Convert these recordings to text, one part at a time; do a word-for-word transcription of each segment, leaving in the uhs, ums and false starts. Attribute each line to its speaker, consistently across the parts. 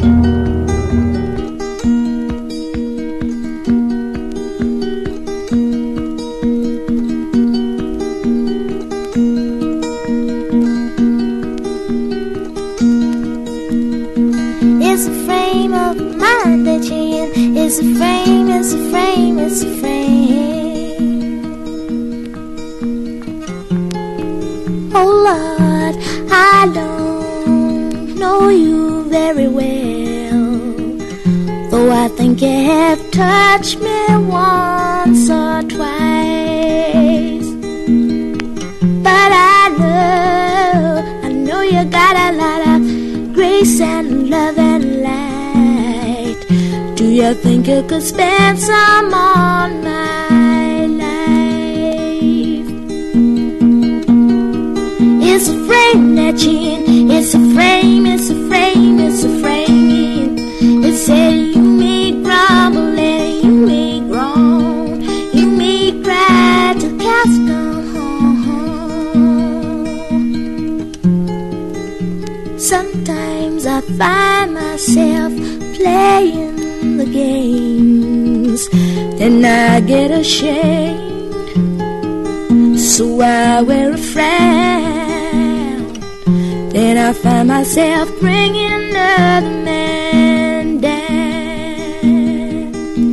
Speaker 1: It's a frame of mind that you're in. It's a frame, it's a frame, it's a frame. Oh Lord, I don't know you very well, though I think you have touched me once or twice. But I know, I know you got a lot of grace and love and light. Do you think you could spend some on my life? It's a frame that you're in. It's a frame, it's a frame, it's a frame. It said you may grumble and you may groan, you may cry till cows come home. Sometimes I find myself playing the games, then I get ashamed, so I wear a frown. Then I find myself bringing another man down.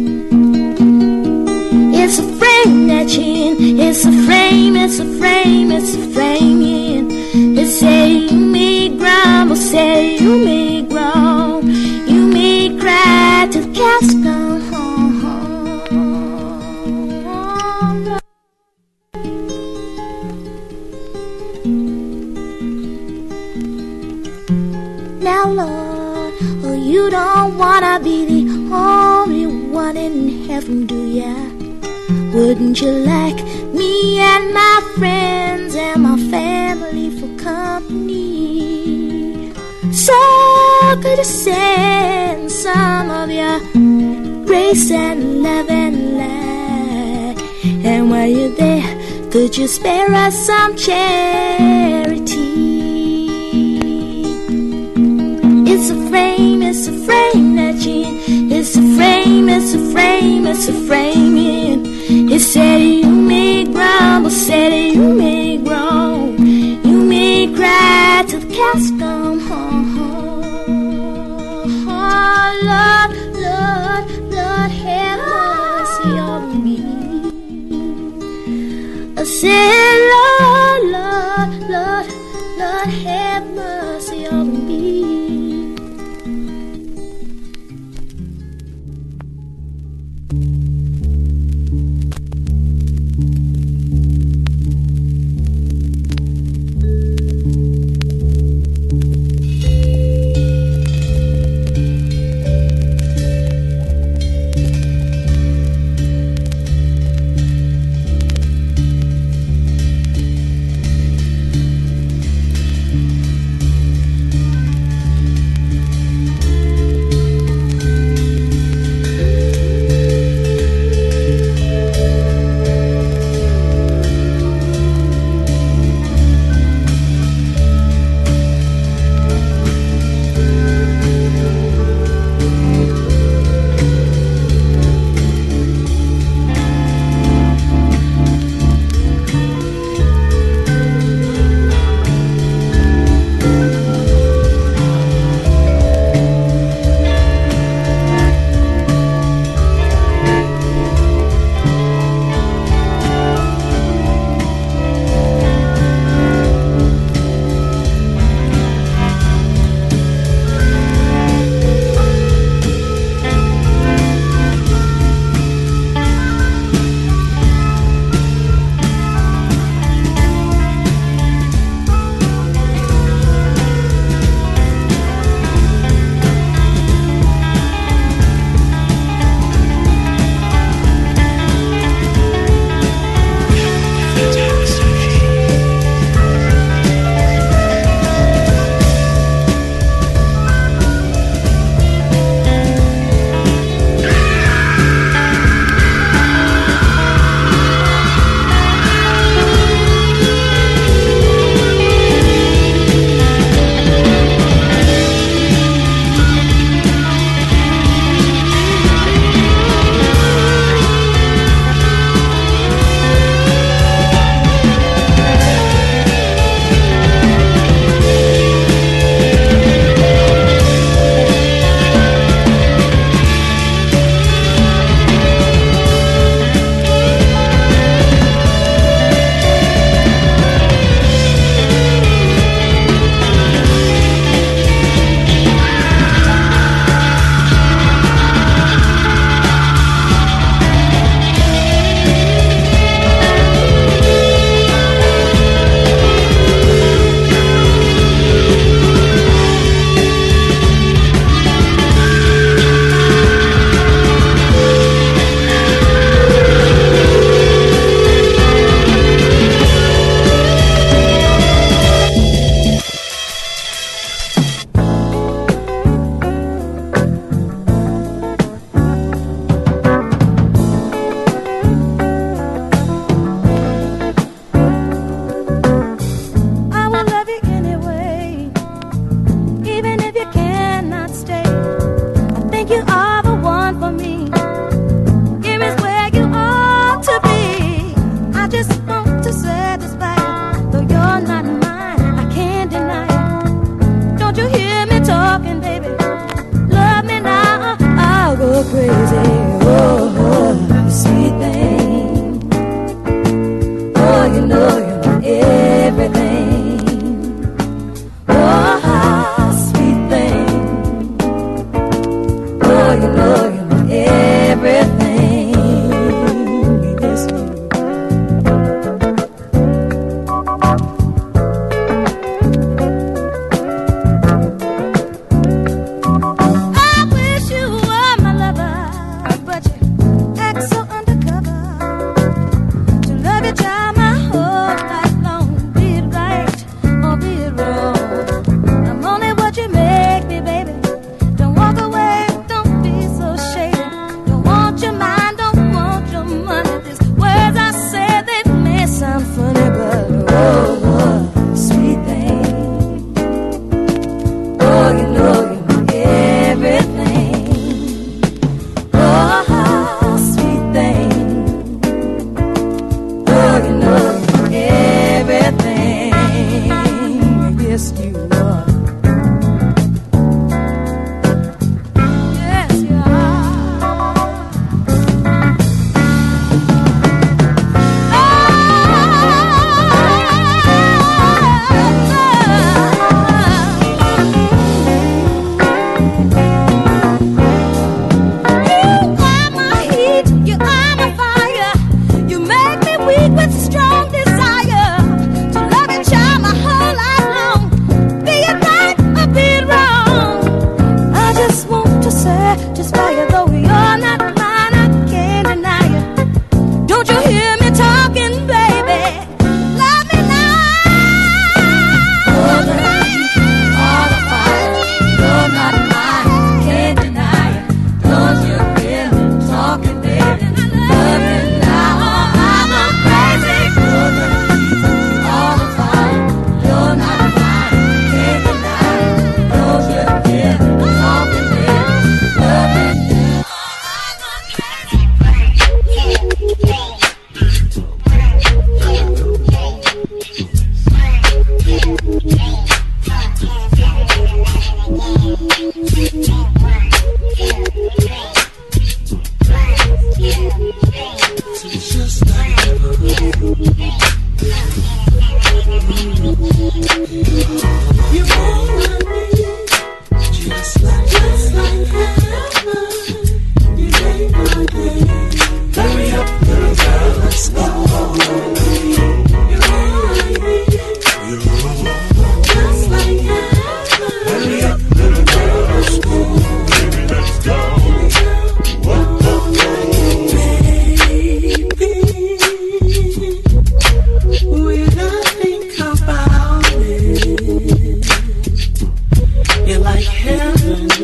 Speaker 1: It's a frame that you're in. It's a frame, it's a frame, it's a frame you're in. They say you may grumble, say you may groan, you may cry till the cows come home. Now Lord, oh you don't wanna be the only one in heaven, do ya? Wouldn't you like me and my friends and my family for company? So could you send some of your grace and love and light? And while you're there, could you spare us some charity? It's a frame, it's a frame that you're in. It's a frame, it's a frame, it's a frame in. It said you may grumble, said you may groan, you may cry till the cows come home. Oh Lord, Lord, Lord, have mercy on me. I said, Lord, Lord, Lord, Lord, have mercy on me.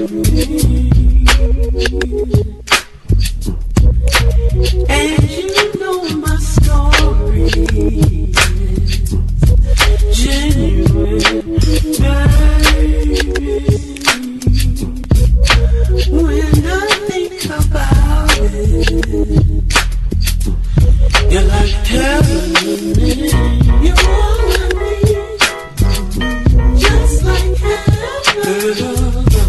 Speaker 2: And you know my story is genuine, baby. When I think about it, you're like telling me you want me, just like heaven.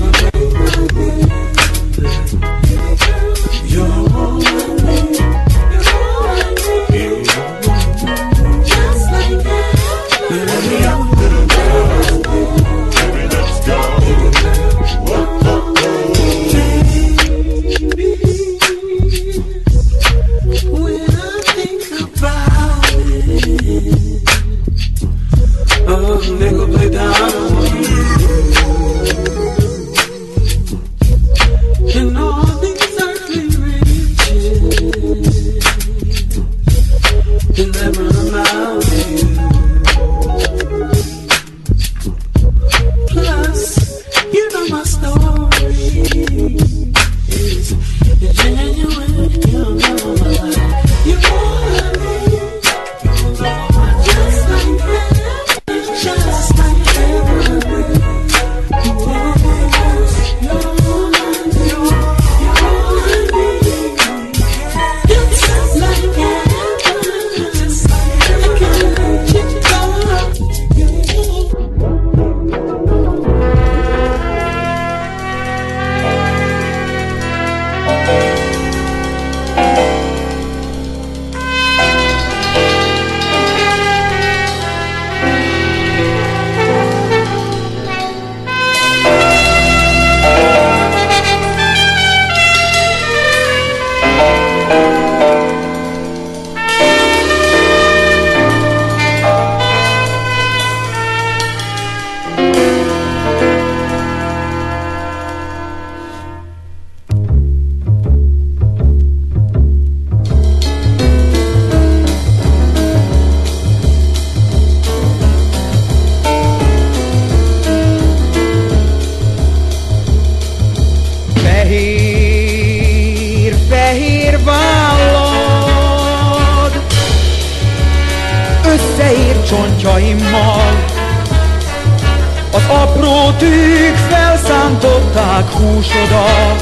Speaker 3: Az apró tűk felszántották húsodat.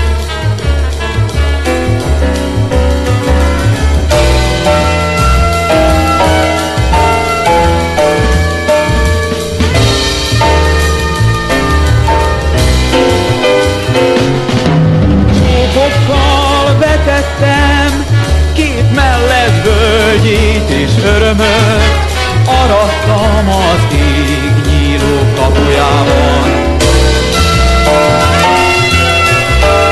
Speaker 3: Csókokkal vetettem két mellett völgyét és örömöt, arattam az ég nyíló kapujában.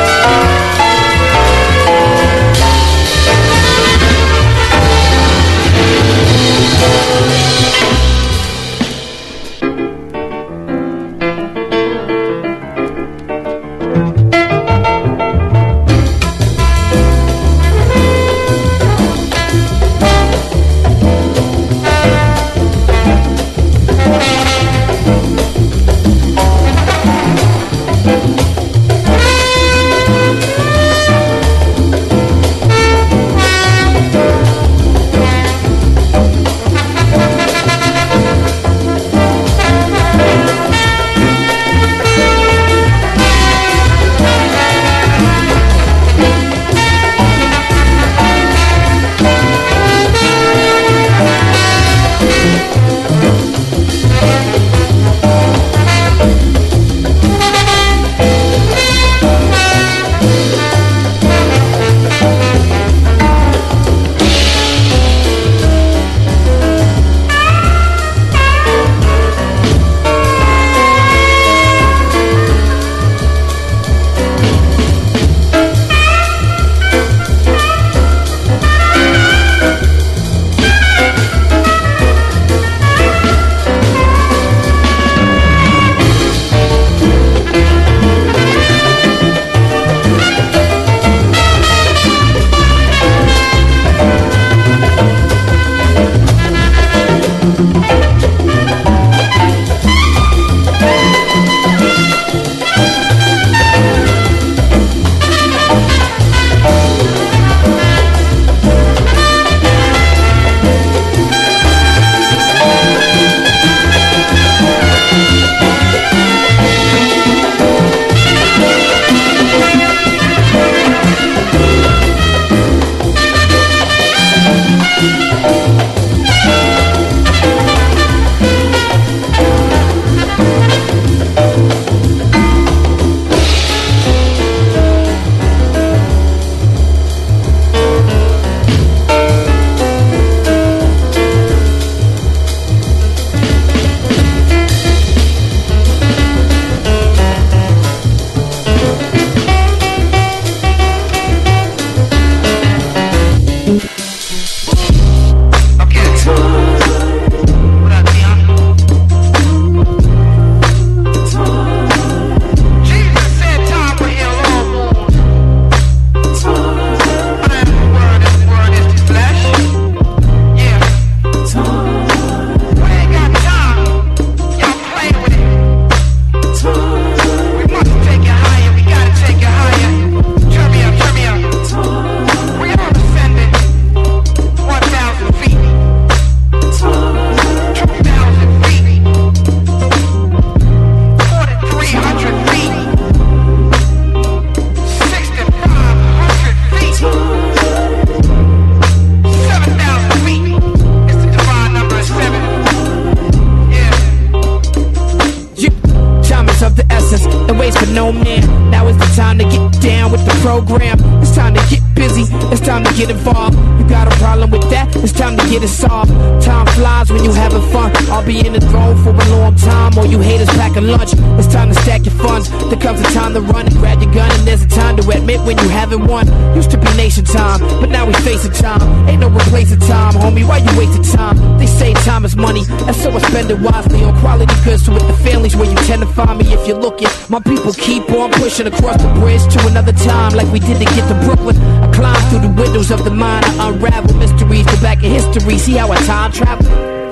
Speaker 4: oh man, now is the time to get down with the program. It's time to get busy, it's time to get involved. You got a problem with that? It's time to get it solved. Time flies when you having fun. I'll be in the throne for a long time. All you haters pack a lunch. It's time to stack your funds. There comes a time to run and grab your gun, and there's a time to admit when you haven't won. Used to be nation time, but now we facing time. Ain't no replacing time, homie. Why you wasting time? They say time is money, and so I spend it wisely on quality goods. So with the families where you tend to find me if you're looking. My people keep on pushing across the bridge to another time, like we did to get to Brooklyn. I climb through the windows of the mind, I unravel mysteries, go back in history, see how I time travel.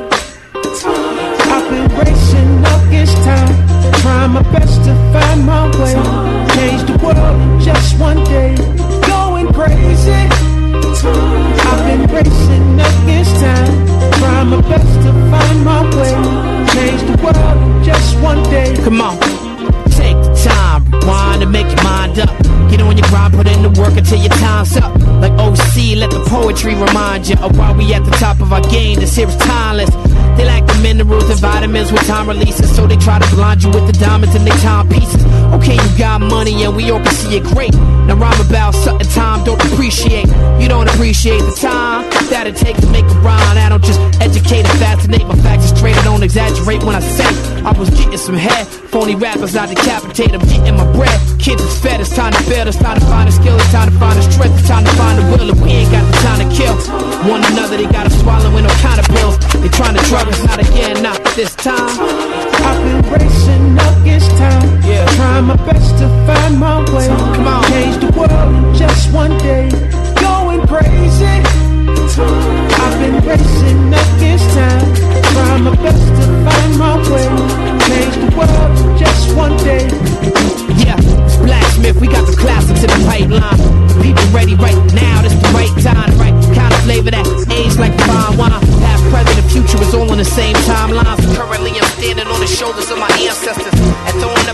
Speaker 5: I've been racing against time, trying my best to find my way. Change the world in just one day, going crazy. I've been racing against time, trying my best to find my way. Change the world in just one day.
Speaker 4: Come on, take the time, rewind and make your mind up. Get on your grind, put in the work until your time's up. Like O C, let the poetry remind you of why we at the top of our game. This here is timeless. They lack the minerals and vitamins with time releases, so they try to blind you with the diamonds and they timepieces. Okay, you got money and we all can see it great. Now rhyme about something time don't appreciate. You don't appreciate the time that it takes to make a rhyme. I don't just educate and fascinate. My facts are straight, I don't exaggerate when I say I was getting some head. Phony rappers I decapitate, I'm getting my bread. Kids is fed, it's time to build, it's time to find a skill, it's time to find a strength, it's time to find a will. If we ain't got the time to kill one another, they gotta swallow in all kind of pills. They trying to drug us, not again, not this time.
Speaker 5: I've been racing against time, yeah. Trying my best to find my way.
Speaker 4: Come on.
Speaker 5: Change the world in just one day, going crazy. I've been racing against time, trying my best to find my way. Change the world in just one day.
Speaker 4: Yeah, it's Blacksmith, we got the classics in the pipeline. The people ready right now, this the right time, the right kind of flavor that age like fine wine. Past, present, and future is all on the same timeline. So currently I'm standing on the shoulders of my ancestors and throwing up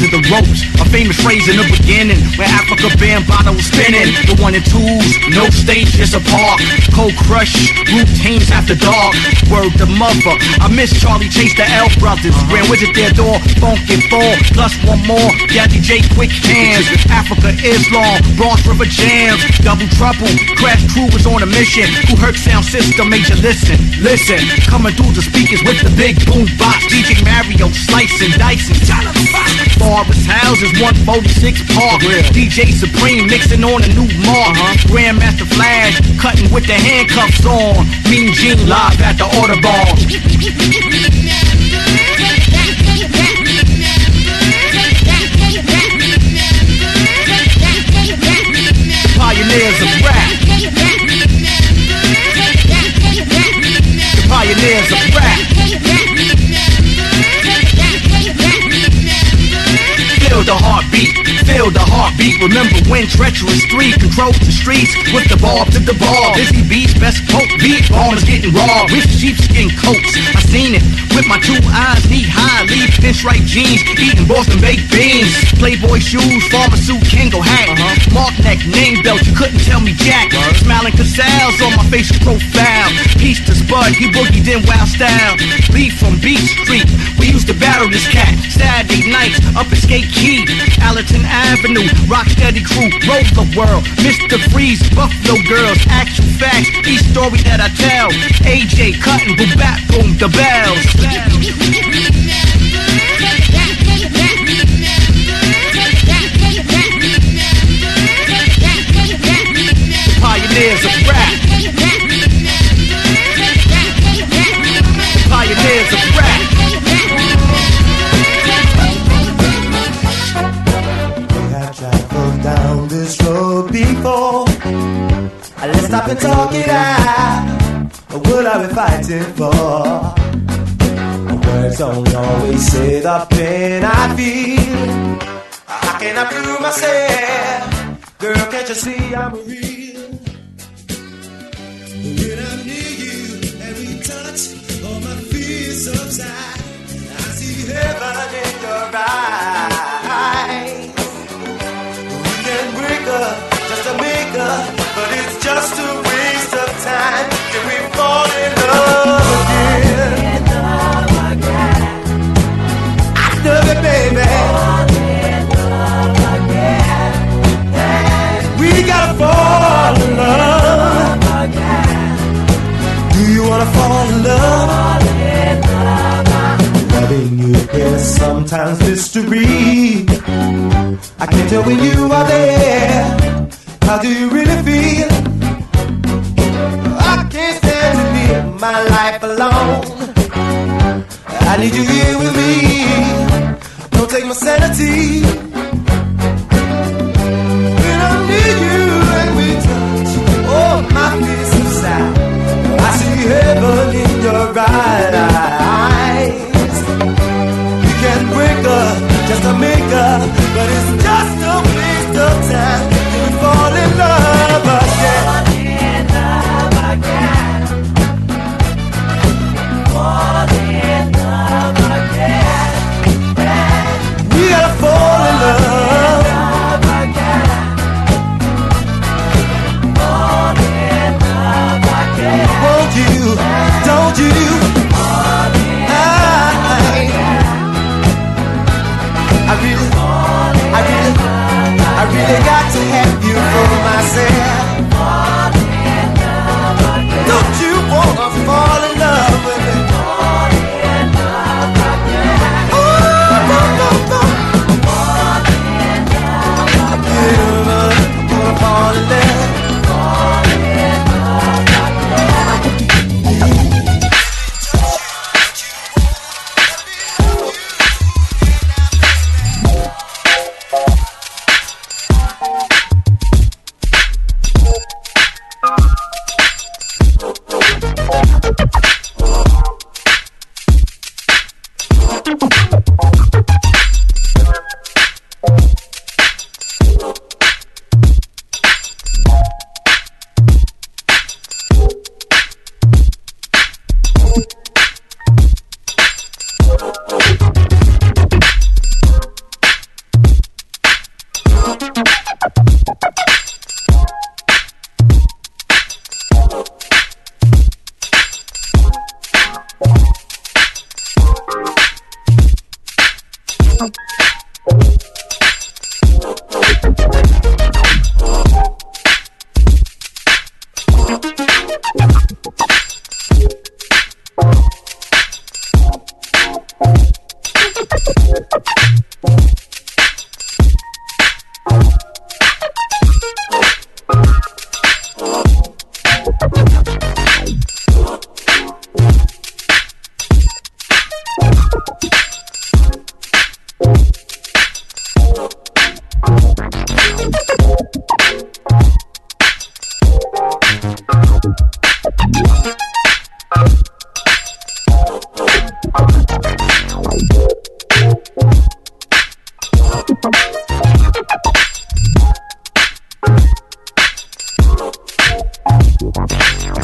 Speaker 6: to the ropes. A famous phrase in the beginning, where Africa Bambaataa was spinning. The one and twos, no stage, just a park. Cold crush, routines after dark. Word to mother, I miss Charlie Chase, the L Brothers. Grand Wizard Theodore, Funky Four, plus one more. Daddy J, Quick Hands. Africa Islam, Bronx River Jams. Double Trouble, Crash Crew was on a mission. Who heard sound system made you listen? Listen, coming through the speakers with the big boom box. D J Mario, slicing, dicing. Forest Houses, one forty-six Park. D J Supreme mixing on a new mark. Grandmaster Flash, cutting with the handcuffs on. Mean Gene live at the Audubon. Pioneers of rap. The pioneers of rap. Feel the heartbeat, feel the heartbeat. Remember when Treacherous three controlled the streets with the ball to the ball. Busy beats, best poke beat, bombers getting raw with sheepskin coats. I seen it with my two eyes, knee high, leaf pinstripe jeans, eating Boston baked beans. Playboy shoes, farmer suit, Kango hat, uh-huh. Mark neck, name belt, you couldn't tell me jack. Uh-huh. Smiling Casals on my facial profile. Peace to Spud, he boogied in wild style. Beef from Beach Street, we used to battle this cat. Saturday nights up at Skate Key, Allerton Avenue, Rocksteady Crew, Roller World, Mister Freeze, Buffalo Girls, Actual Facts, each story that I tell. A J cutting, boom, bat, boom, the bells. Pioneers of rap. Pioneers of rap.
Speaker 7: Down this road before, let's stop and talk it out. What are we fighting for? Words don't always say the pain I feel. How can I prove myself? Girl, can't you see I'm real? When I'm near you and we touch, all my fears subside. I see heaven in your eyes. Just a maker, but it's just a waste of time. Can we fall in love again? I love it, baby. Fall in love again. We gotta fall in love again. Do you wanna fall in love? Loving you is sometimes mystery. I can't tell when you are there. How do you really feel? I can't stand to live my life alone. I need you here with me. Don't take my sanity. When I'm near you and we touch, oh, my fears subside. I see heaven in your eyes. You can break up just to make up, but it's just a waste of time. Can we fall in love again? Fall in love again. Fall in love again. We gotta fall in love.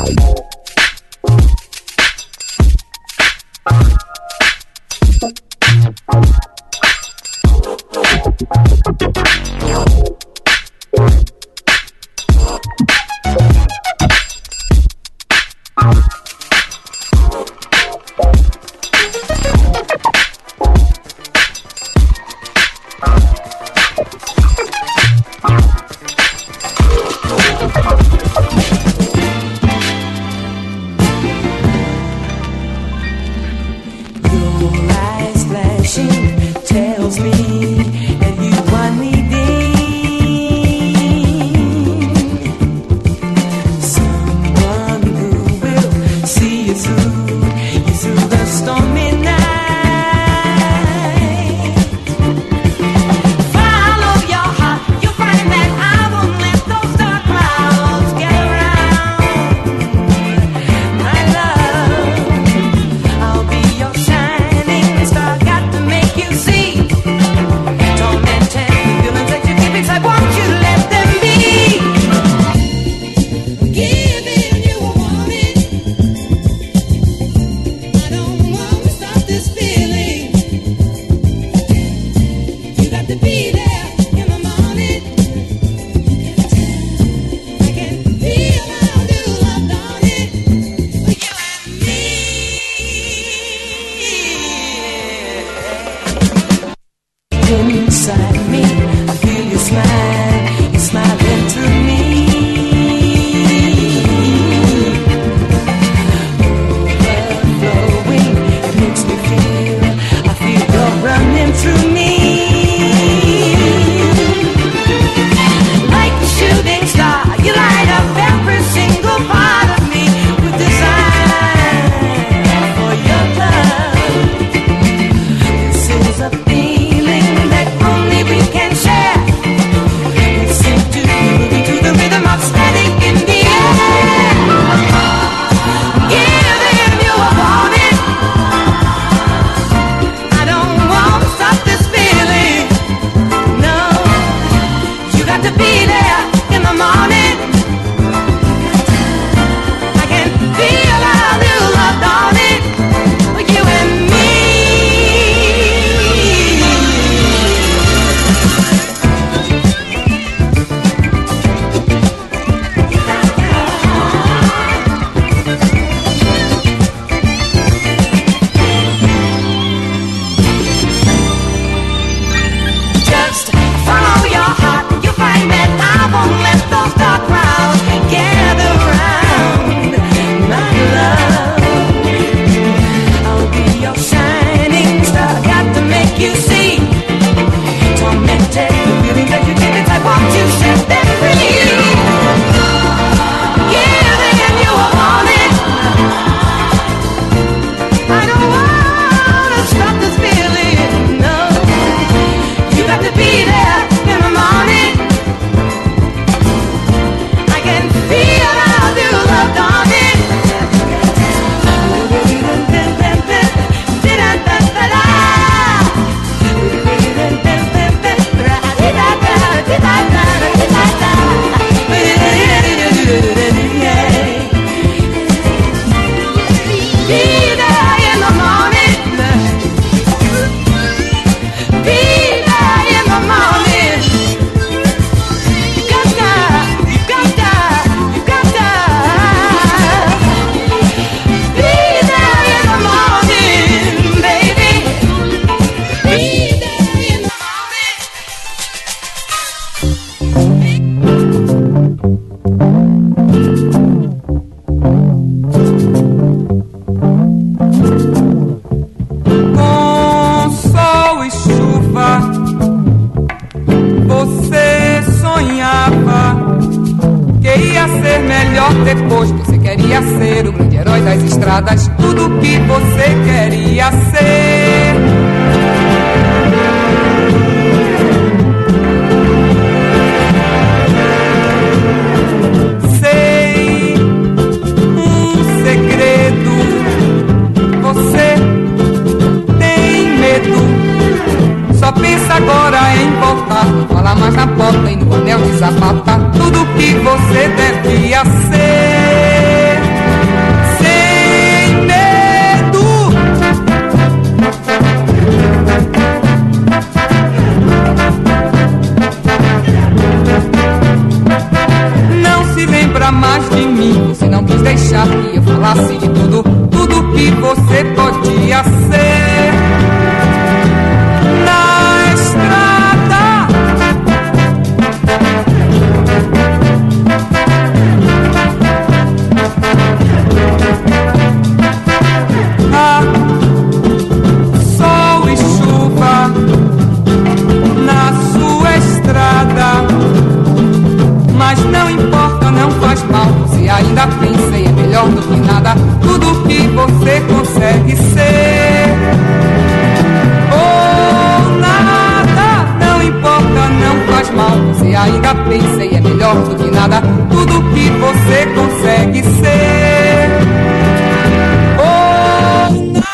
Speaker 8: Depois você queria ser o grande herói das estradas, tudo que você queria ser. Sei um segredo, você tem medo, só pensa agora em voltar, não fala mais na porta e no anel de sapata, tudo que você devia ser. pra mais de mim. Você não quis deixar que eu falasse de tudo, tudo que você podia ser. Na estrada ah, sol e chuva na sua estrada. Mas não importa, não faz mal. Se ainda pensei, é melhor do que nada. Tudo que você consegue ser ou nada, não importa, não faz mal. Se ainda pensei, é melhor do que nada. Tudo que você consegue ser ou nada.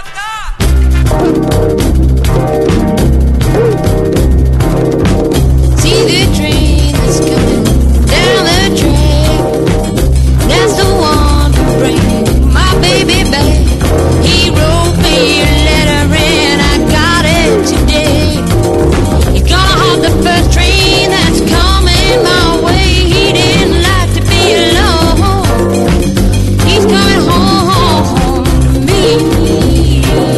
Speaker 1: See the train that's coming down the track. That's the one to bring my baby back. He wrote me a letter and I got it today. He's gonna hop the first train that's coming my way. He didn't like to be alone. He's coming home to me.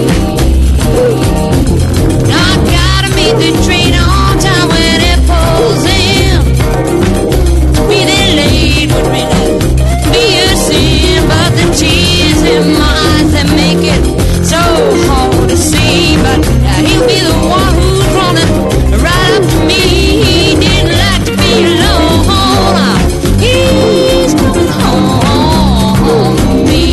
Speaker 1: Now I gotta meet the train on time when it pulls in. To be delayed would really be a sin, but the tears in my eyes that make it so hard to see. But uh, he'll be the one who's running right up to me. He didn't like to be alone. Uh, he's coming home to me.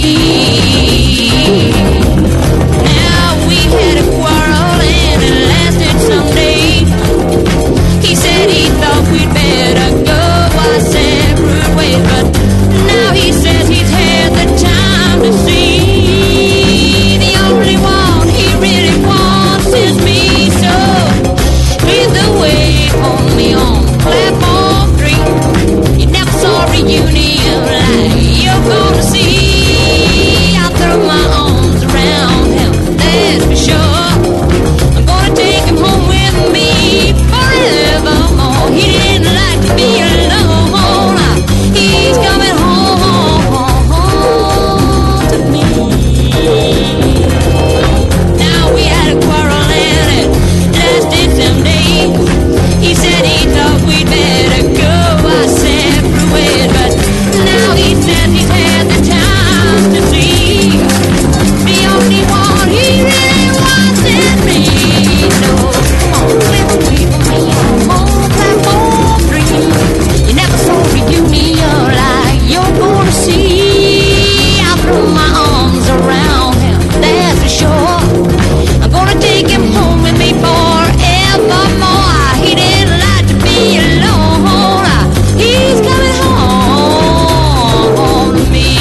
Speaker 1: Now we had a quarrel and it lasted some days. He said he thought we'd better go our separate ways, but now he says he's had the time to see. The only one he really wants is me. So lead the way for me on platform three. You never saw a reunion like you're gonna see. I'll throw my arms around him, that's for sure. I'm gonna take him home with me forevermore. He didn't like to be alone. He's coming home to me. Now we had a quarrel and it lasted some days. He said he thought we'd better go our separate ways, but now he says he's had the time to see. The only one he really wants is me. So come on, live away from me on platform three. You never saw a reunion like you're gonna see. I'll throw my arms around him, that's for sure. I'm gonna take him home with me forevermore. He didn't like to be alone. He's coming home to me.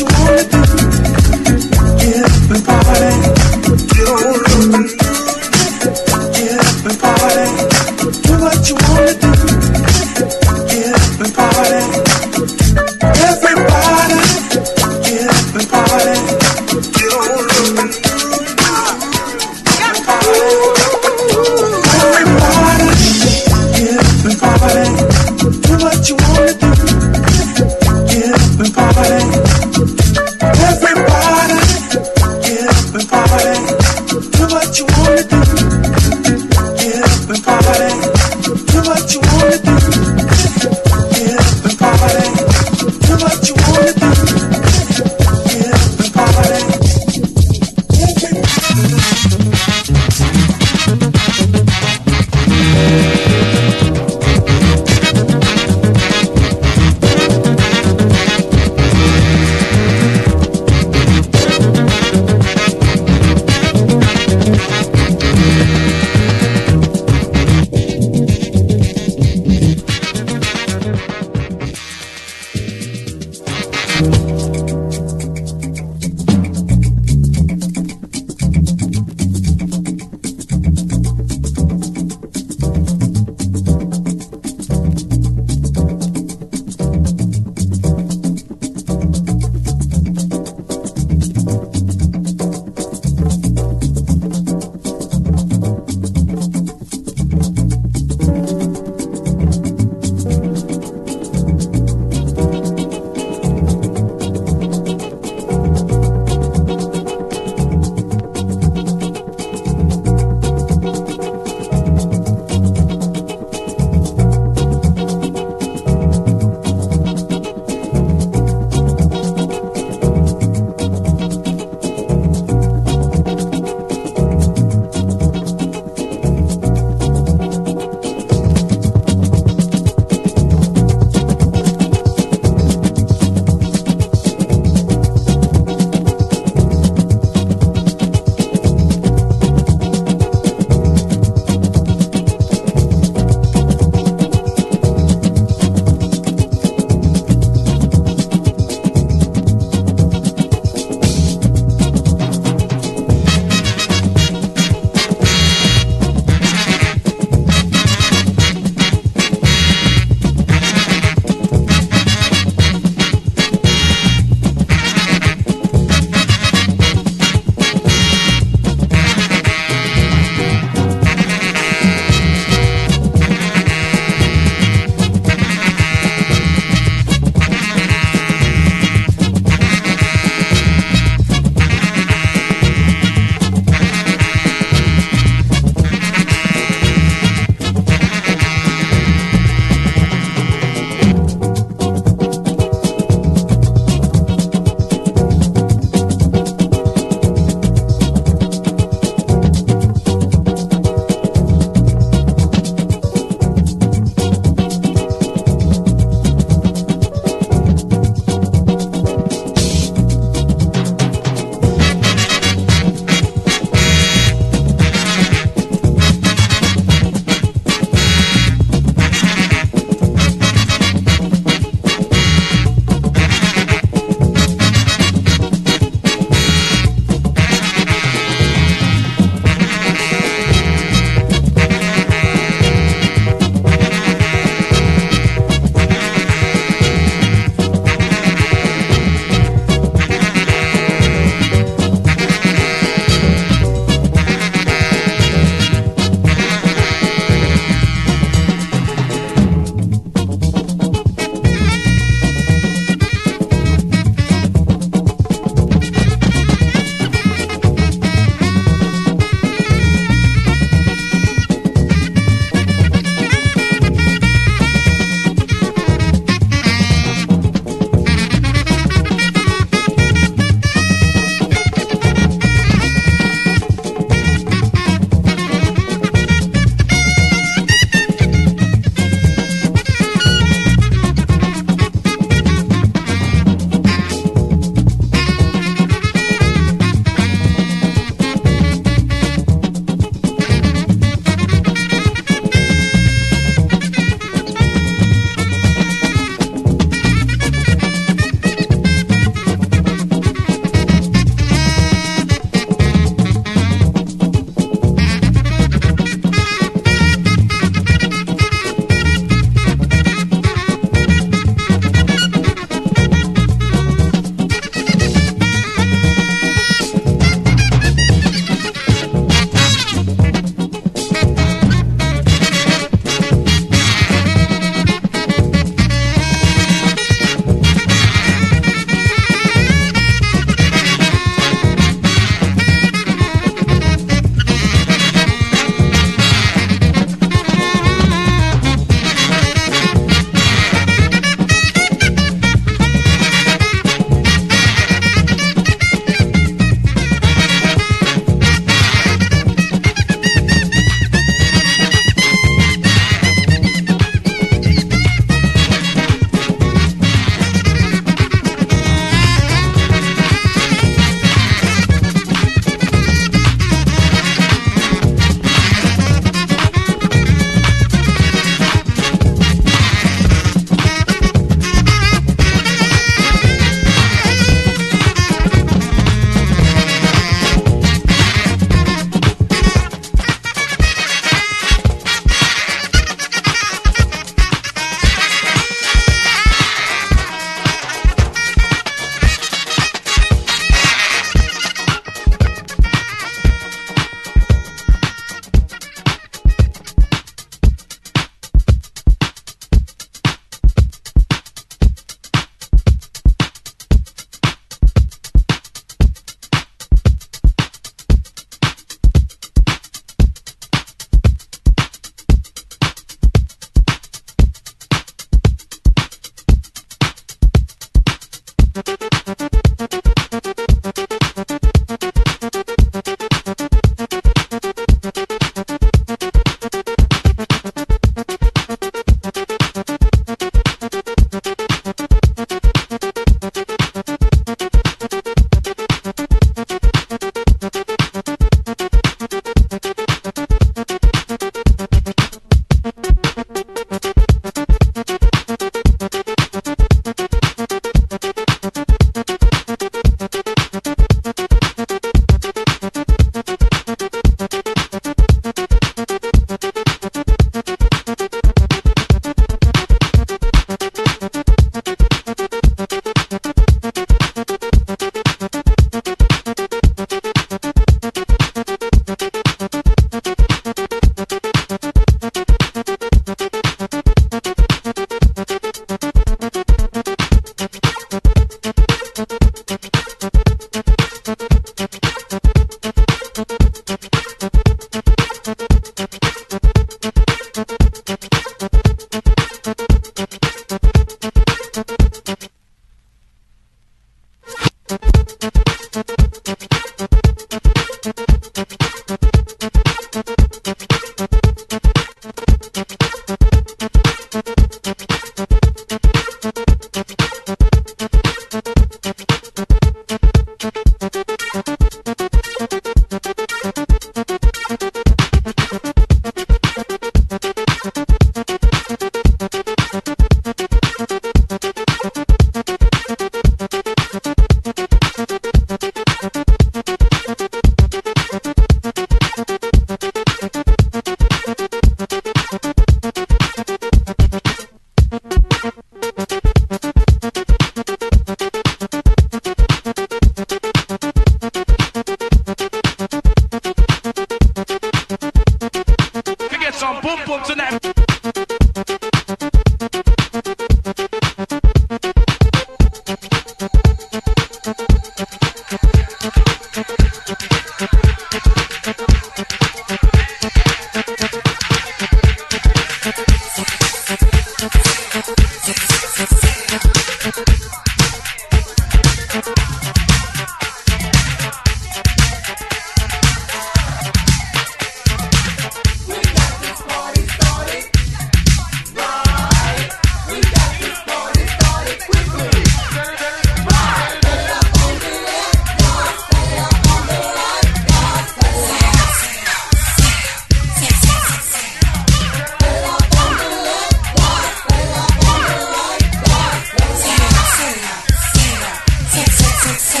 Speaker 9: Sex,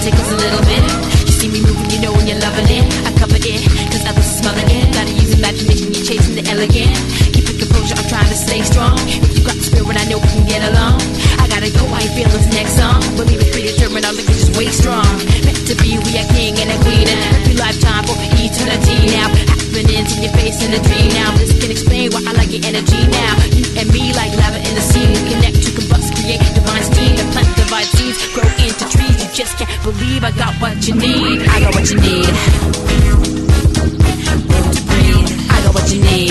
Speaker 9: tickles a little bit. You see me moving, you know when you're loving it. I cover it, cause others are smelling it. Gotta use imagination, you're chasing the elegant. Keep your composure, I'm trying to stay strong. If you got the spirit, I know we can get along. I gotta go, I ain't feeling this next song. Believe it's predetermined, I'm looking just way strong. Meant to be, we a king and a queen. And every lifetime for eternity now. Happenings in your face in a dream now. This can explain why I like your energy now. You and me like lava in the sea. We connect to combust, create divine steam. And plant divine seeds, grow into trees. You just can't believe I got what you need. I got what you need. Room to breathe. I got what you need.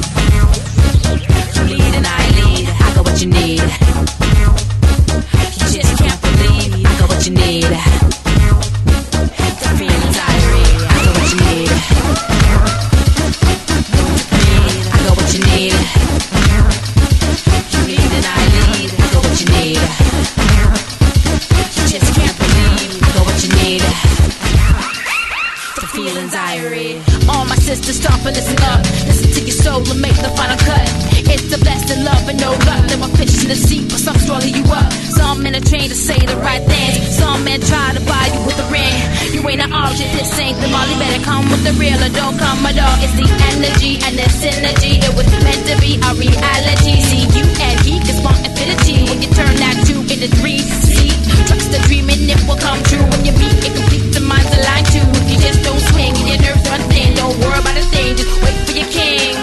Speaker 9: You lead and I lead. I got what you need. You just can't believe I got what you need. The feelings I read. I got what you need. Room to breathe. I got what you need. You lead and I lead. I got what you need. You just can't believe I got what you need. The feelings I read. All my sisters stop and listen up. Listen to your soul and make the final cut. It's the blessed love and no luck. There are fish in the sea, but some swallow you up. Some men are trained to say the right thing. Some men try to buy you with a ring. You ain't an object, this ain't the Molly. Better come with the real or don't come at all. It's the energy and the synergy. It was meant to be a reality. See, you and he can spark infinity. When you turn that two into three, see, trust the dream and it will come true. When you meet it complete, the mind's aligned too. If you just don't swing and your nerves run thin, don't worry about a thing, just wait for your king.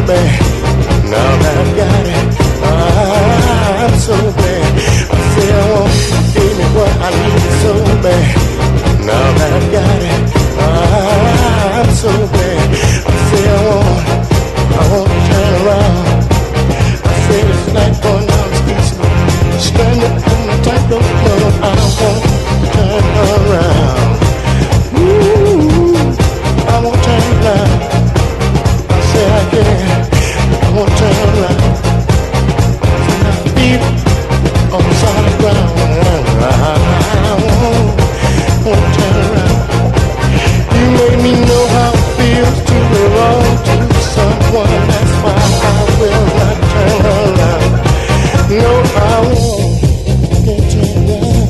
Speaker 10: bad. Now that I've got it, I'm so glad. I say I want, give me what I need so bad. Now that I've got it, I'm so glad. I say I want, I want to turn around. I say it's like going down the street, stranded on the tight rope. No, I want to turn around. Ooh, I want to turn around. I say I can, I want to turn around. So my feet on the solid ground. I want, want to turn around. You made me know how it feels to belong to someone. That's why I will not turn around. No, I won't get turned around.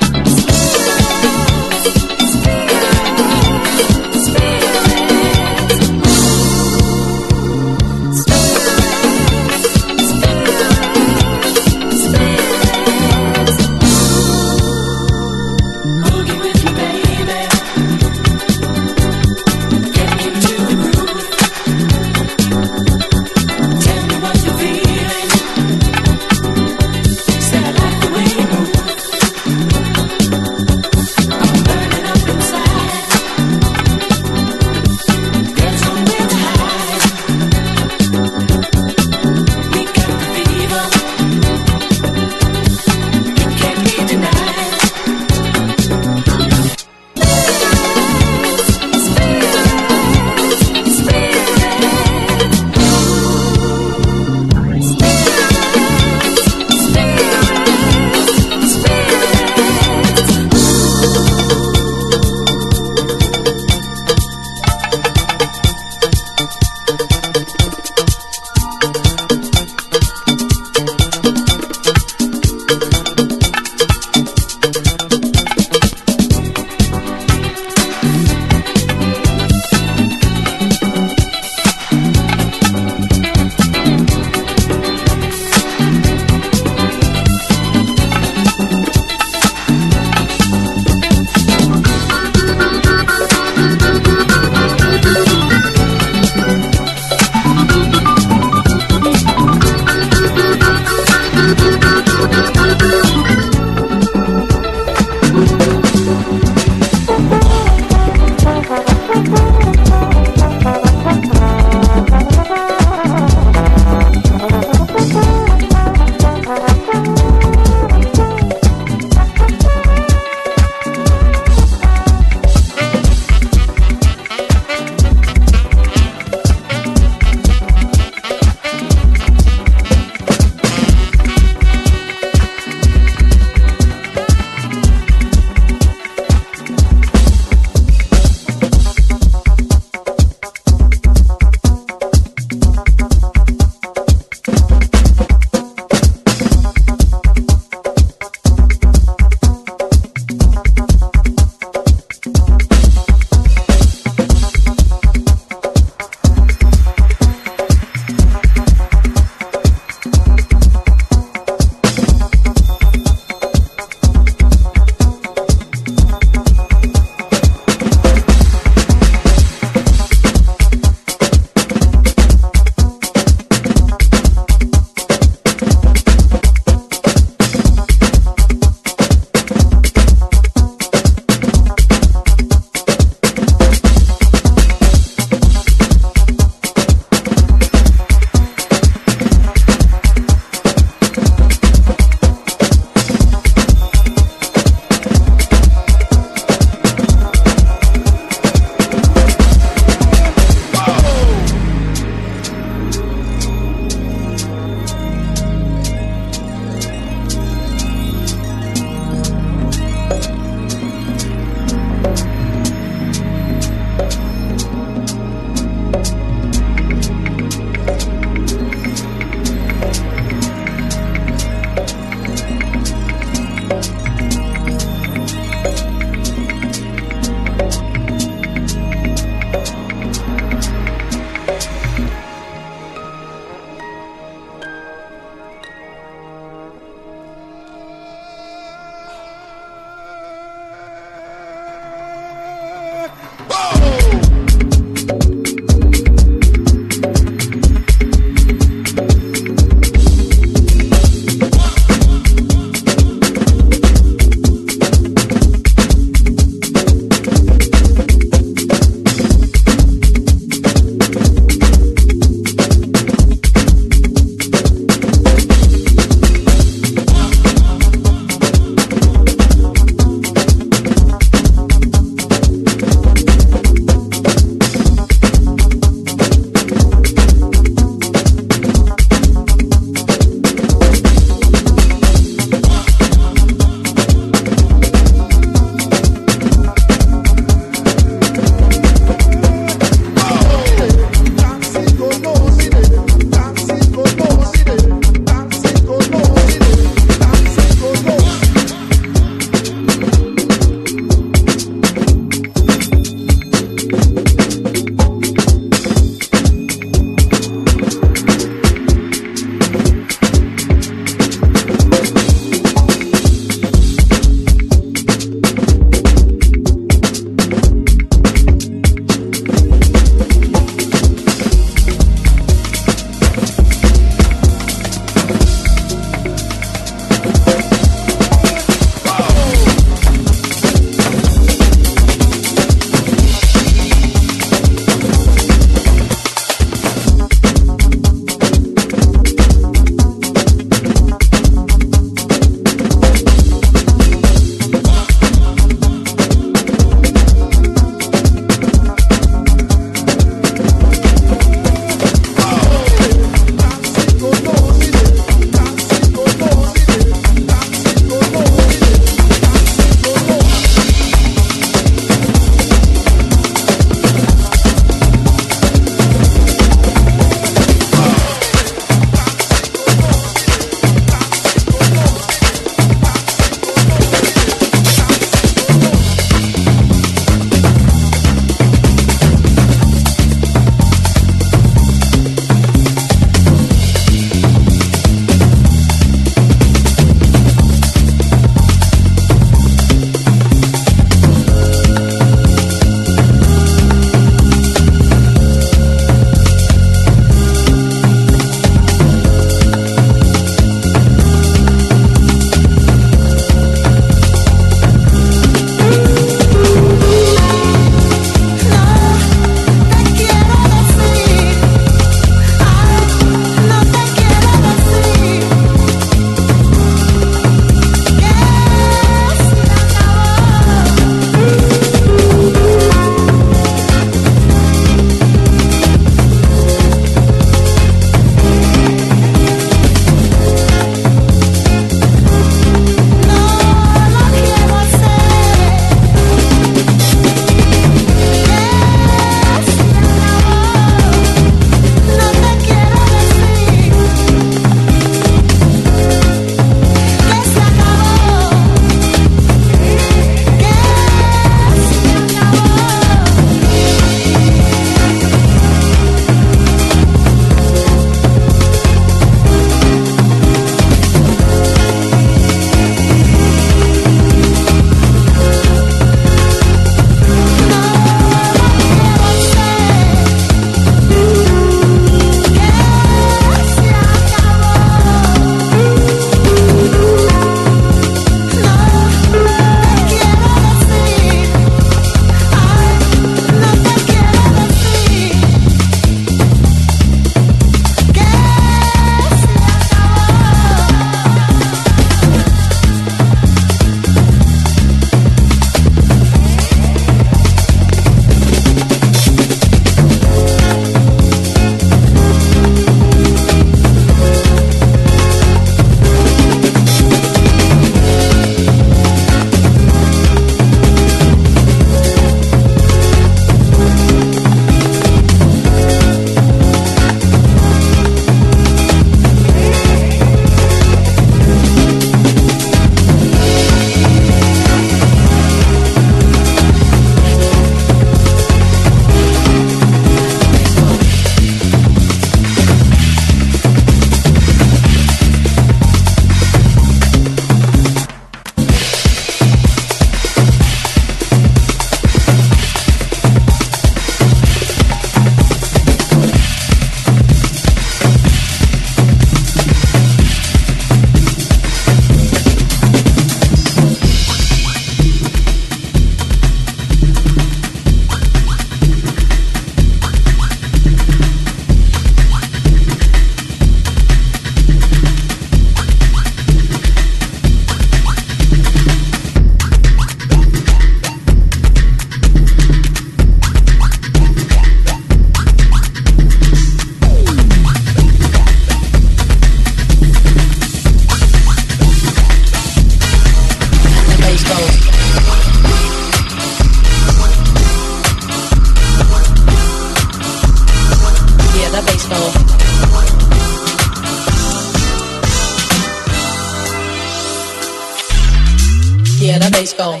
Speaker 9: Yeah, the bass go.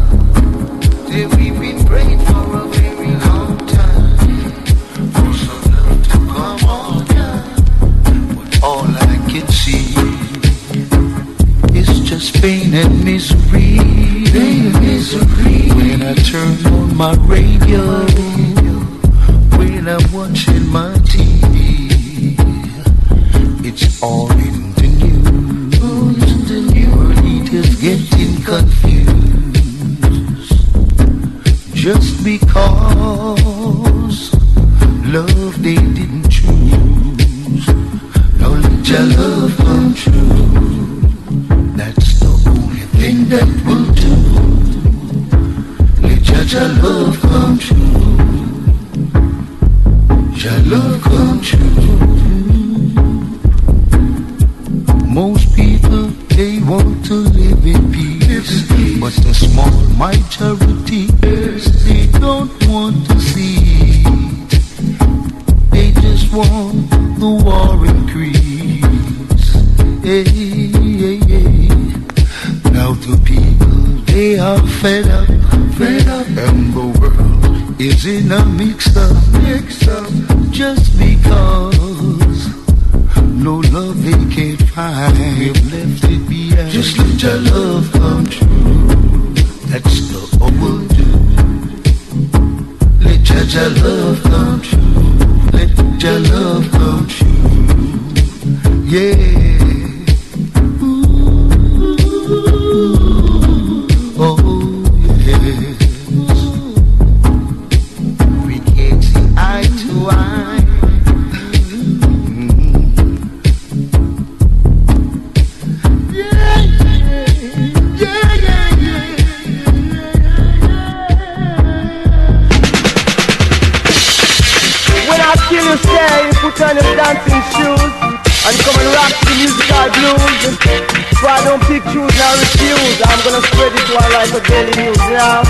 Speaker 2: We've been praying for a very long time, for so long.
Speaker 11: just pain and misery. Pain and misery. When I turn on my radio, when I'm watching my T V, it's all in the news. All in the news. Leaders getting confused just because love they didn't choose. Now let your love come true. That's the only thing that will do. Let your, your love come true. Your love come true. Most people, they want to live in peace, but the small majority, they don't want to see it. They just want the war increase. Hey, hey, hey. Now the people, they are fed up, fed up, and the world is in a mix-up, mix-up, just because no love they can't find. We've left it behind. Just let your love come true. That's the overdue. Let your, your love come true. Let your love come true. Yeah. Ooh. Oh yes. We can't see eye to eye.
Speaker 12: You say, put on your dancing shoes and come and rock the musical blues. So I don't pick, choose, or refuse. I'm gonna spread it one like a daily news now.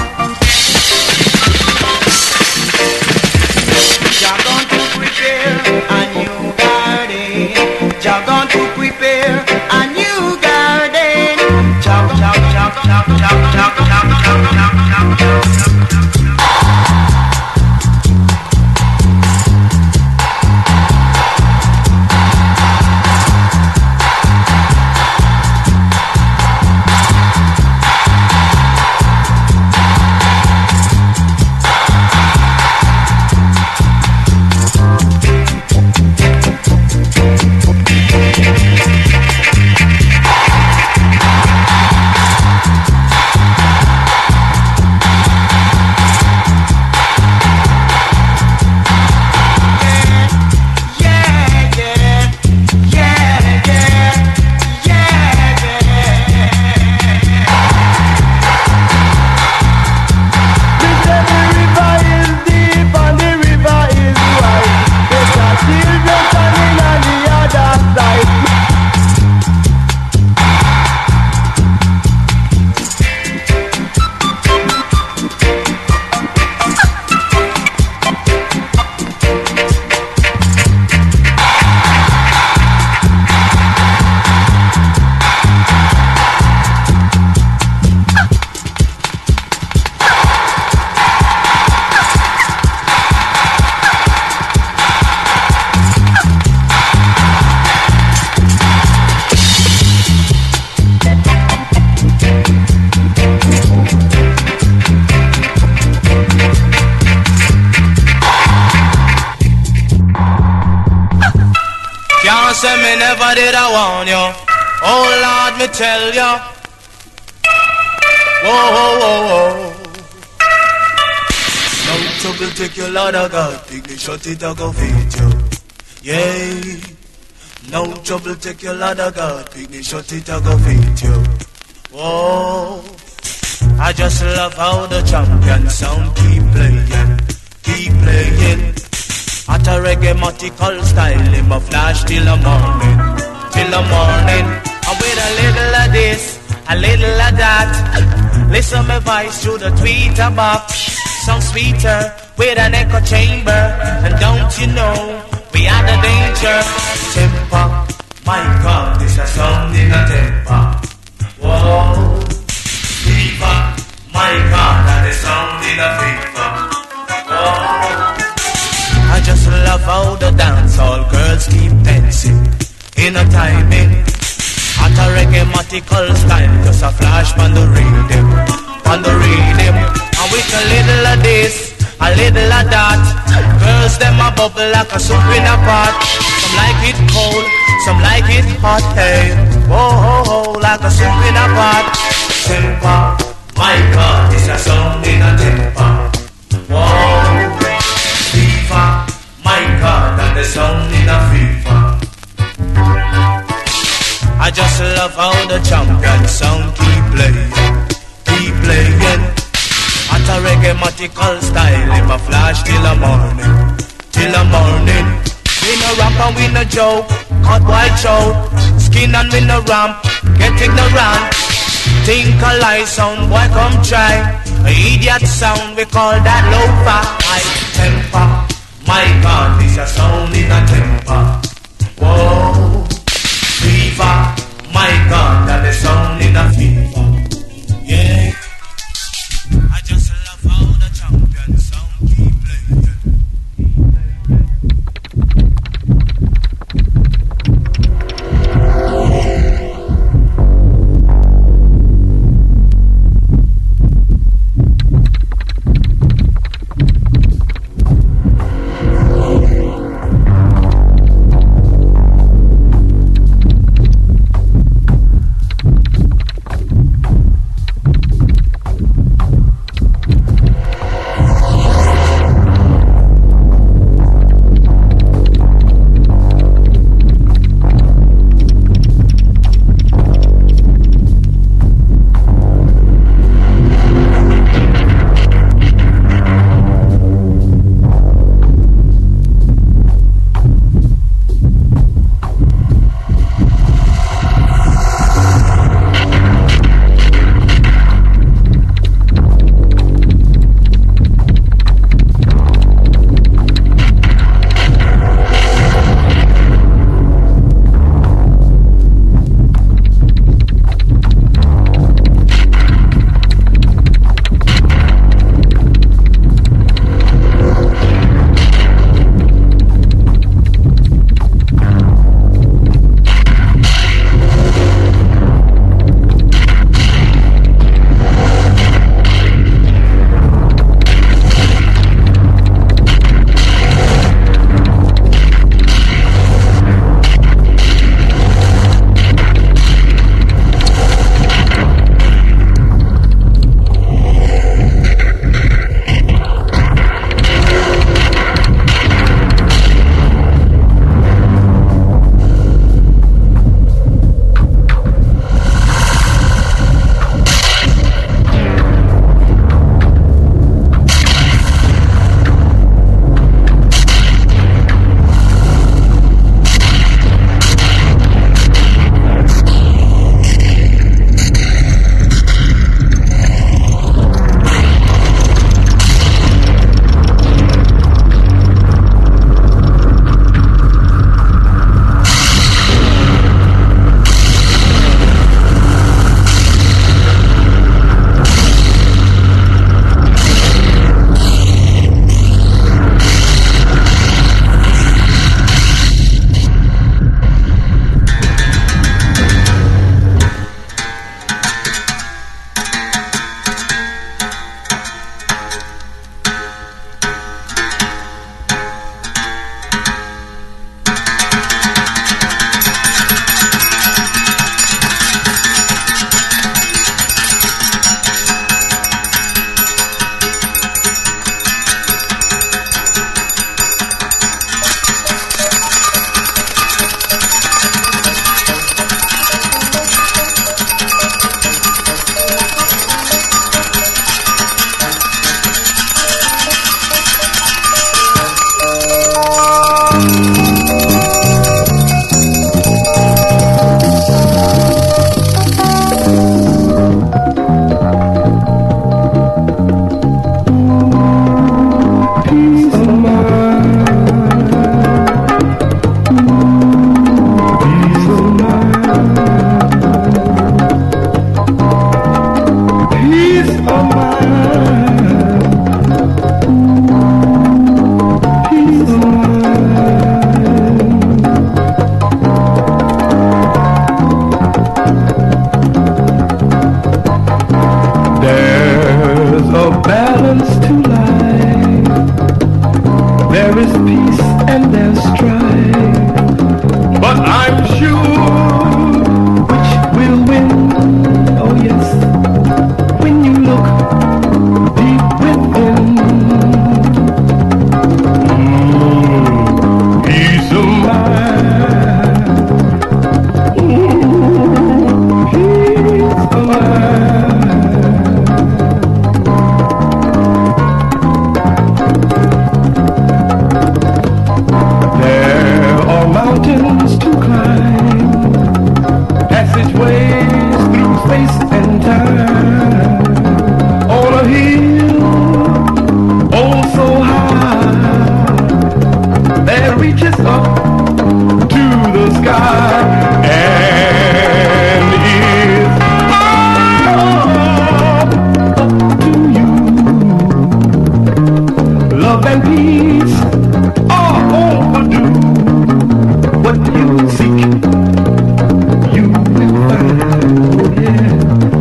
Speaker 13: You're going to prepare a new garden. You're going to prepare a new garden. Chop, chop, chop, chop, chop, chop, chop, chop, chop, chop, chop.
Speaker 14: Say me never did I warn you. Oh Lord, me tell you. Whoa, whoa, whoa, whoa. No trouble take your Lord of God. Pick me shut it I go feed you. Yeah. No trouble take your Lord of God. Pick me shut it I go feed you. Whoa. I just love how the champion sound keep playing, keep playing. At a reggae-matical style, him a flash till the morning, till the morning. And with a little of this, a little of that. Listen my voice through the tweeter box. Some sweeter with an echo chamber. And don't you know, we are the danger. Temper, my God, this a sound in a temper. Whoa, fever, my God, that is sound in a fever. Whoa. I just love how the dancehall girls keep dancing in a timing. At a reggae-matical style, just a flash on the rhythm, on the rhythm. And with a little of this, a little of that, girls them a bubble like a soup in a pot. Some like it cold, some like it hot, hey. Whoa, ho, ho, like a soup in a pot. Temper, my God, it's a sound in a temper. Whoa, fever, my God, and the sound in a fever. I just love how the champion sound keep playing, keep playing. At a reggae-matical style, him a flash till the morning, till the morning. We no ramp and we no joke, cut white show, skin and we no ramp, get ignorant. Think a lie sound, boy come try. A idiot sound, we call that low-fi. My temper, my God, this a sound in a temper. Whoa, fever, my God, that the sound in a fever. Yeah. I just love how the champion sound keep playing.
Speaker 5: There is peace and there's strife, but I'm sure which will win. Oh yes, when you look deep within. Mm, peace of mind. Ooh, peace of mind. There are mountains to climb, passageways through space and time, on a hill, oh so high, that reaches up to the sky, and is all up to you. Love and peace are overdue. What you seek, you will find. Yeah,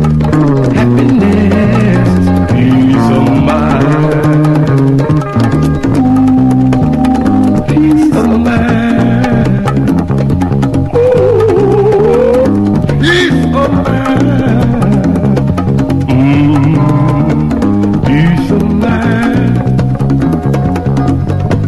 Speaker 5: happiness, peace of mind. Ooh, peace of mind. Ooh, peace of mind. Mm, peace of mind.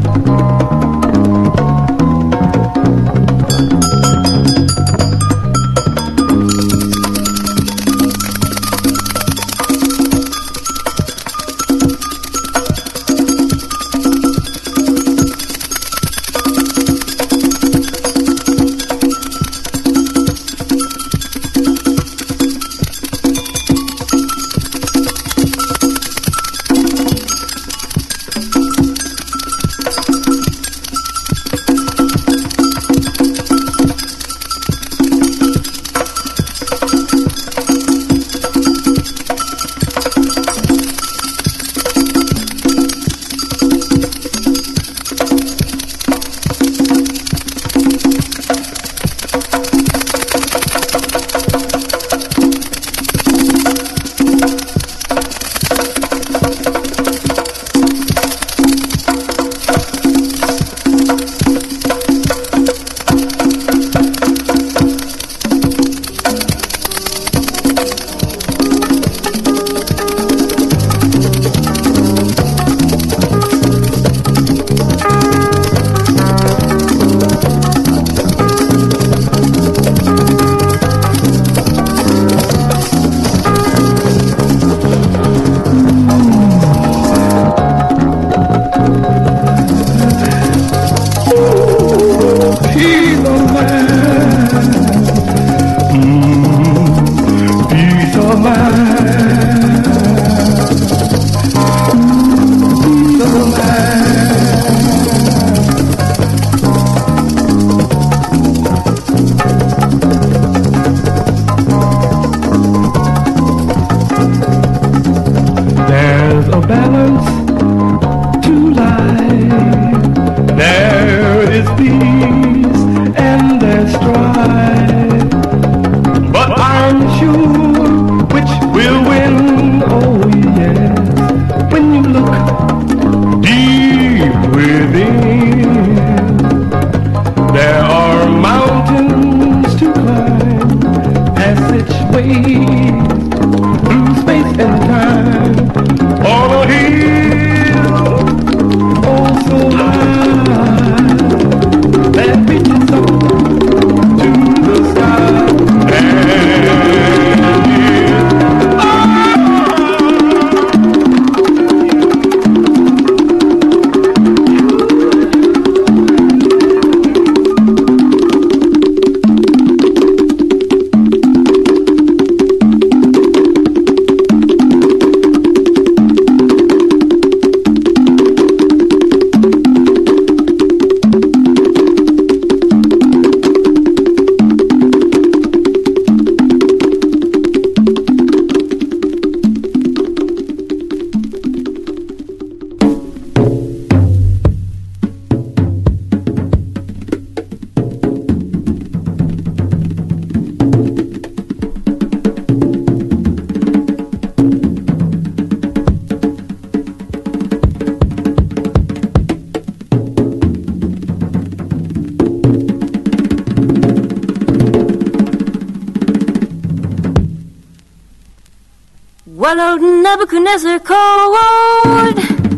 Speaker 1: Well, old Nebuchadnezzar called,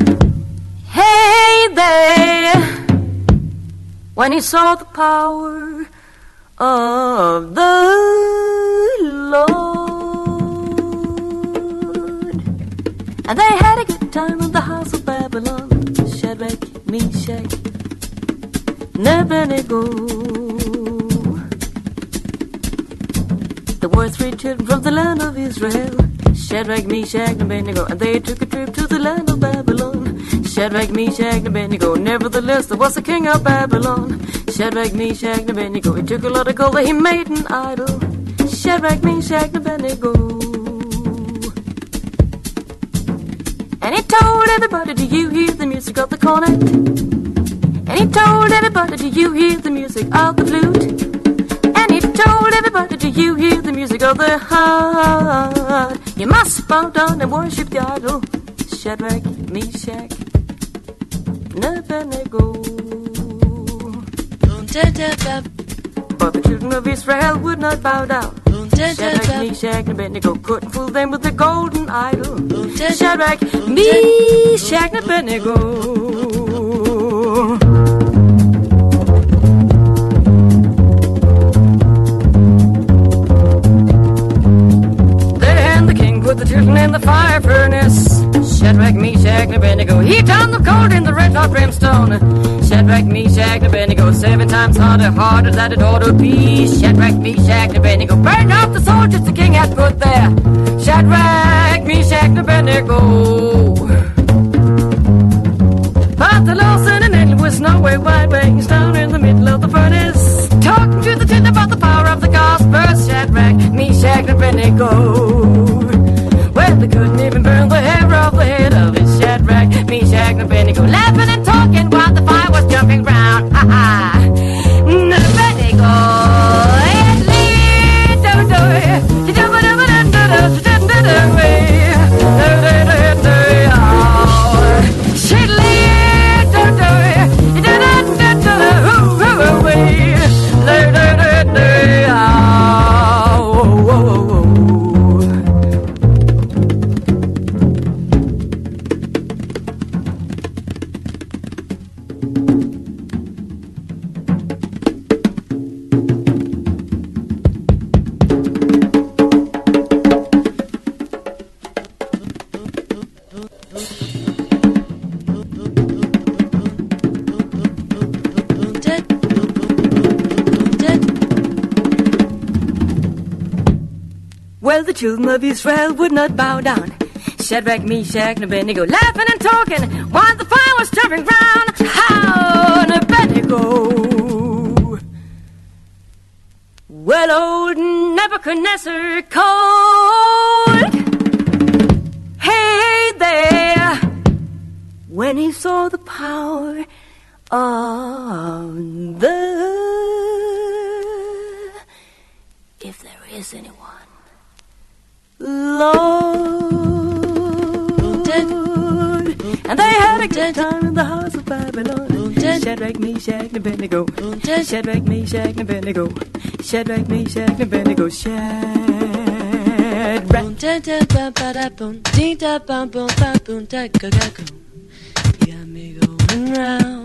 Speaker 1: hey there, when he saw the power of the Lord. And they had a good time in the house of Babylon. Shadrach, Meshach, Abednego. There were three children from the land of Israel, Shadrach, Meshach, and Abednego, and they took a trip to the land of Babylon. Shadrach, Meshach, and Abednego. Nevertheless, there was a king of Babylon. Shadrach, Meshach, and Abednego. He took a lot of gold that he made an idol. Shadrach, Meshach, and Abednego. And he told everybody, do you hear the music of the cornet? And he told everybody, do you hear the music of the flute? And he told everybody, do you hear the music of the harp? You must bow down and worship the idol. Shadrach, Meshach, and Abednego. But the children of Israel would not bow down. Shadrach, Meshach, and Abednego couldn't fool them with the golden idol. Shadrach, Meshach, and Abednego. Then the king put the children in the fire furnace. Shadrach, Meshach, and Abednego. He turned the cold in the red hot brimstone. Shadrach, Meshach, and Abednego. Seven times harder, harder than it ought to be. Shadrach, Meshach, and Abednego. Burn up the soldiers the king had put there. Shadrach, Meshach, and Abednego. But the Lord sent an angel with snow white white wings down in the middle of the furnace, talking to the tin about the power of the gospel. Shadrach, Meshach, and Abednego. Well, they couldn't even burn the hair off the head of it. Shadrach, Meshach, and Abednego, laughing and talking while the fire was jumping round. Ha ha! Abednego, Well, the children of Israel would not bow down. Shadrach, Meshach, and Abednego, laughing and talking while the fire was jumping round. How and Abednego. Well, old Nebuchadnezzar called, hey there, when he saw the power of the, if there is anyone, Lord. And they had a good time in the house of Babylon. Shadrach, Meshach, and Abednego. Shadrach, Meshach, and Abednego. Shadrach, Meshach, and Abednego. Shadrach. Got me going round.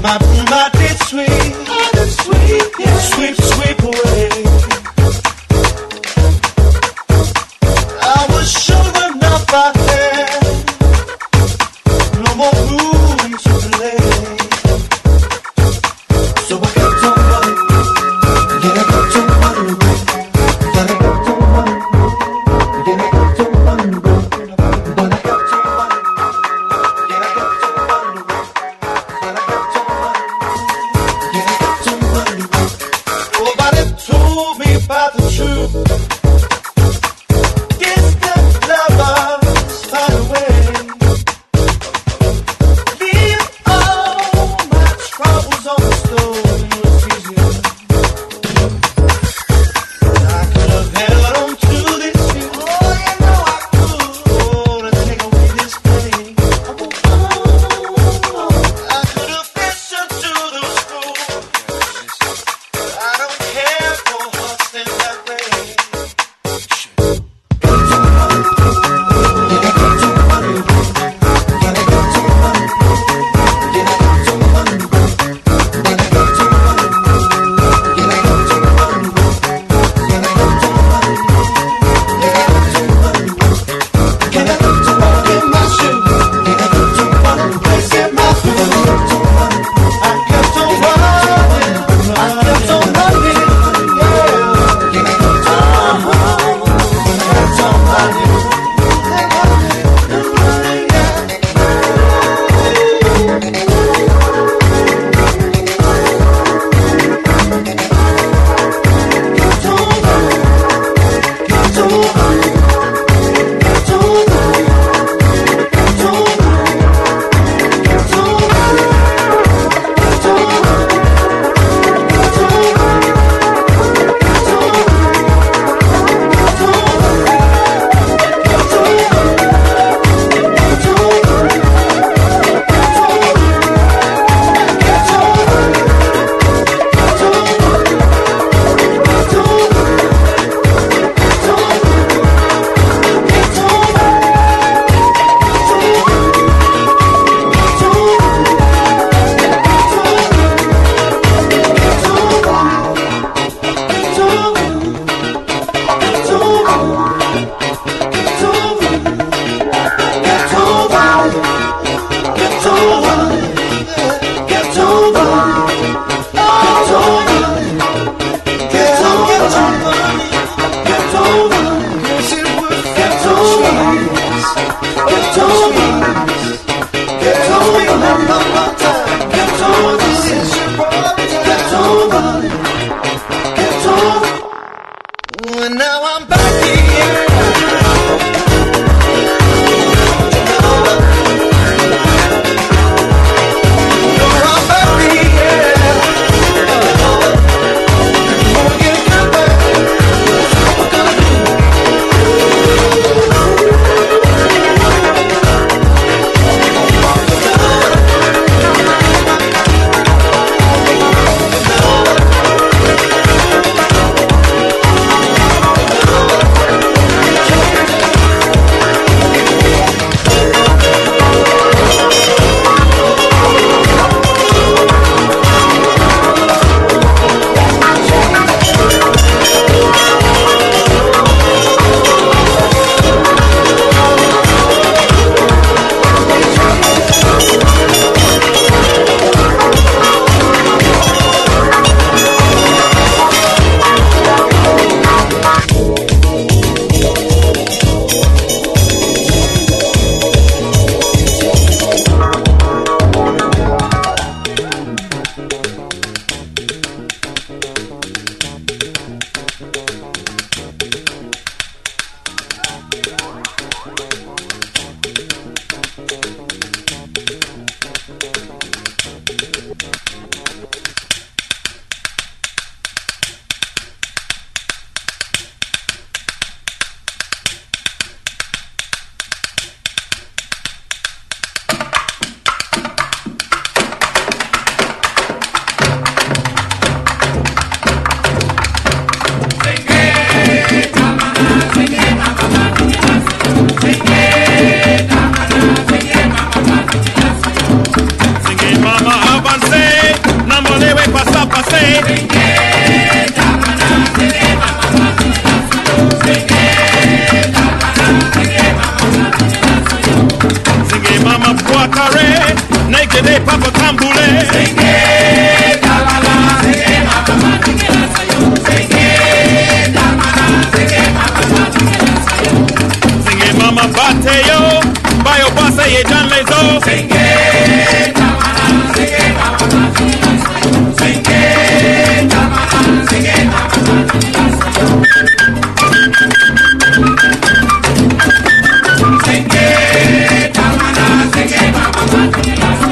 Speaker 15: My my did sweep, I did sweep, yeah. Sweep, sweep away. I was sure enough I had no more room to delay. So I kept on running, then I kept on running away. Then I kept on running, then I kept on running away. Then I kept on running, then I kept on running away. Then I kept on running, then I kept on running away.
Speaker 16: Singing mama puakare, naked day papa kambule. Singing talala, singing mama tingela sayo. Singing talala, singing mama tingela sayo. Singing mama bateyo, bayo pasa ye jan lezo. Singing talala, singing mama tingela sayo. Singing talala, singing mama tingela sayo. Singing talala, singing mama tingela sayo.